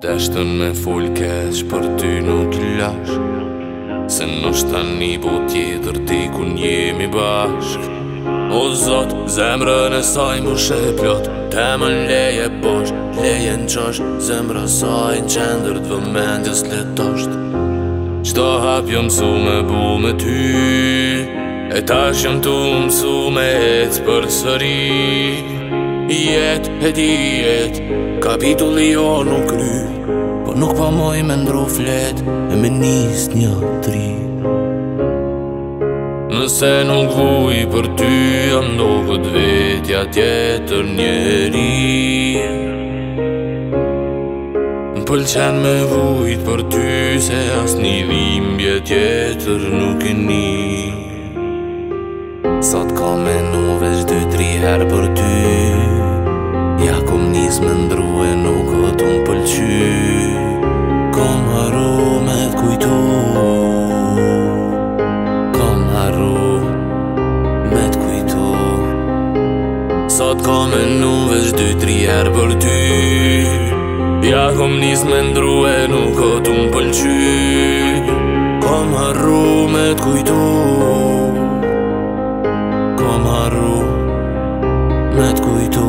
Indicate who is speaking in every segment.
Speaker 1: Deshtën me full keq për ty nuk i lash, se nështë tani po tjetër ti kun jemi bashk. O Zot, zemrën e saj mbush e plot, temën leje bosh, leje n'qosh, zemrë saj n'qendër t'vëmendjes letosht. Qdo hap jom mësu me bu me ty, e tash jom tu mësu me ec për sëri. Jet e di jet, kapitulli jo nuk ry, po nuk pa moj me ndru flet e me nis një tri. Nëse nuk vuj për ty, jam ndohet vetja tjetër njeri. M'pëlqen me vujt për ty, se as një dhimbje tjetër nuk e ni. Sot ka menu veç 2-3 herë për ty, ja kom nis me ndru e nuk o t'u m'pëlqy. Kom haru me t'kujtu, kom haru me t'kujtu. Sot ka menu veç 2-3 herë për ty, ja kom nis me ndru e nuk o t'u m'pëlqy. Kom haru me t'kujtu, kom haru me t'kujtu.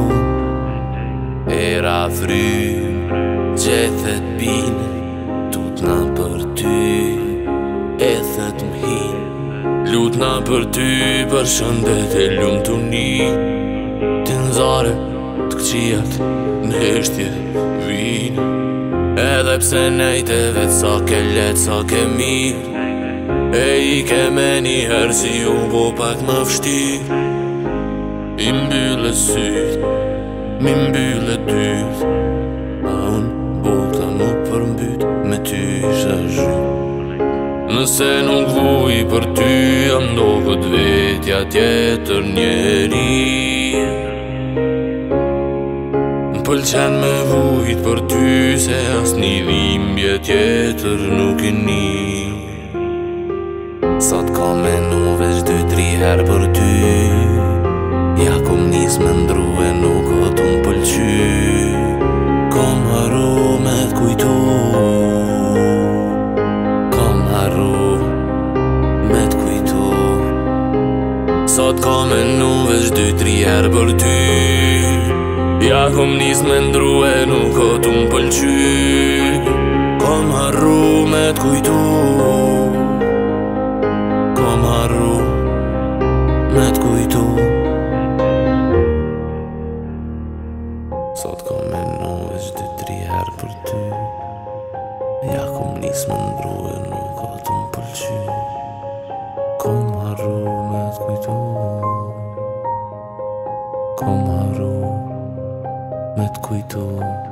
Speaker 1: Era fry, gjethet bine, tutna për ty, ethet m'hin. Lutna për ty, për shëndet e lumë t'uni, t'nzare, t'kqijat, n'heshtje vine. Edhe pse nejte vet sa ke let, sa ke mirë, e i ke me njëherë si u bo pak më vështirë. I mbyllë syt, mi mbyllë dyt, a unë bota nuk përmbyt, me ty isha zhyt. Nëse nuk vuj për ty, jam ndohet vetja tjetër njeri. M'pëlqen me vujt për ty, se as një dhimbje tjetër nuk e ni. Sot ka menu veç 2-3 herë për ty, ja kom nis me ndru e nuk o t'u m'pëlqy. Kom haru me t'kujtu, kom haru me t'kujtu. Sot ka menu veç 2-3 herë për ty, ja kom nis me ndru e nuk o t'u m'pëlqy. Kom haru me t'kujtu, kom haru me t'kujtu. Sot kom menu veç 2-3 herë për ty, ja kom nis me ndru e nuk o t'u m'pëlqy. Kom haru me t'kujtu, kom haru me t'kujtu.